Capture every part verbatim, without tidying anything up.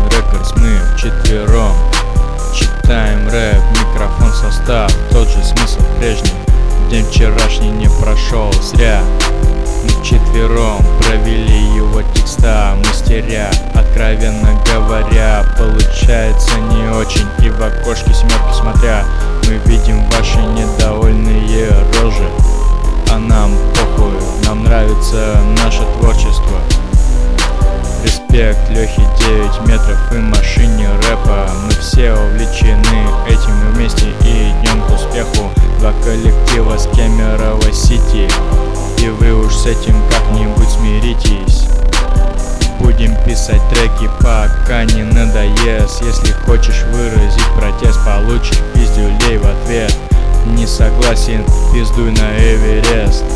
Records, мы вчетвером читаем рэп, микрофон, состав, тот же смысл прежний. День вчерашний не прошел зря. Мы вчетвером провели его текста, мастеря. Откровенно говоря, получается не очень. И в окошке семерки смотря, мы видим ваши недовольные рожи. А нам похуй, нам нравится наше творчество. Респект Лехе девять метров и машине рэпа. Мы все увлечены этим, мы вместе и идем к успеху. Два коллектива с Кемерово Сити, и вы уж с этим как-нибудь смиритесь. Будем писать треки, пока не надоест. Если хочешь выразить протест, получишь пиздюлей в ответ. Не согласен, пиздуй на Эверест.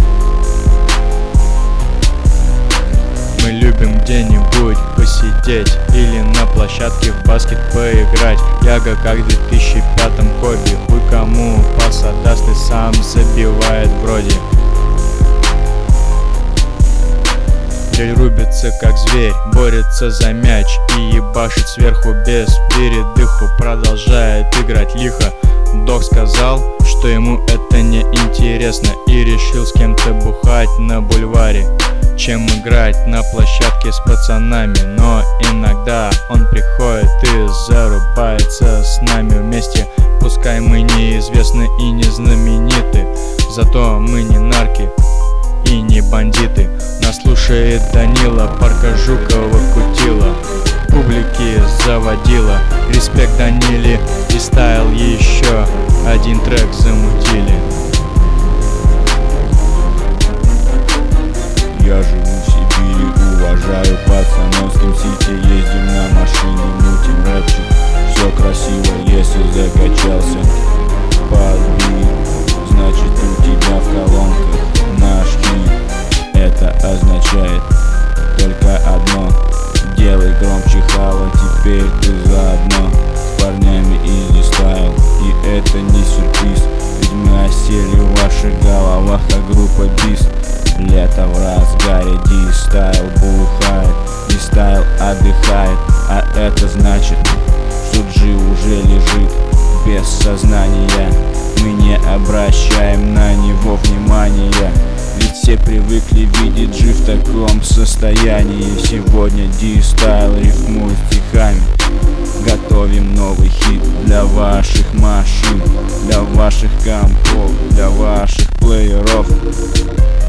Мы любим где-нибудь посидеть или на площадке в баскет поиграть. Яга как в две тысячи пятом Коби. Хуй кому пас отдаст и сам забивает вроде. Дрель рубится как зверь, борется за мяч и ебашит сверху без передыху. Продолжает играть лихо. Дог сказал, что ему это не интересно, и решил с кем-то бухать на бульваре, чем играть на площадке с пацанами. Но иногда он приходит и зарубается с нами вместе. Пускай мы неизвестны и не знамениты, зато мы не нарки и не бандиты. Нас слушает Данила, Парка Жукова Кутила, публики заводила. Респект Даниле и Стайл еще один трек замутили. Я живу в Сибири, уважаю пацановским сити. Ездим на машине, мутим рэпчик. Все красиво, если закачался под бит, значит у тебя в колонках наш хит. Это означает только одно: делай громче хава, теперь ты заодно с парнями из D-Style. И это не сюрприз, ведь мы осели в ваших головах, как группа Бист. Лето в разгаре, D-Style бухает, D-Style отдыхает. А это значит, что G уже лежит без сознания. Мы не обращаем на него внимания, ведь все привыкли видеть G в таком состоянии. Сегодня D-Style рифмует стихами. Готовим новый хит для ваших машин, для ваших компов, для ваших плееров.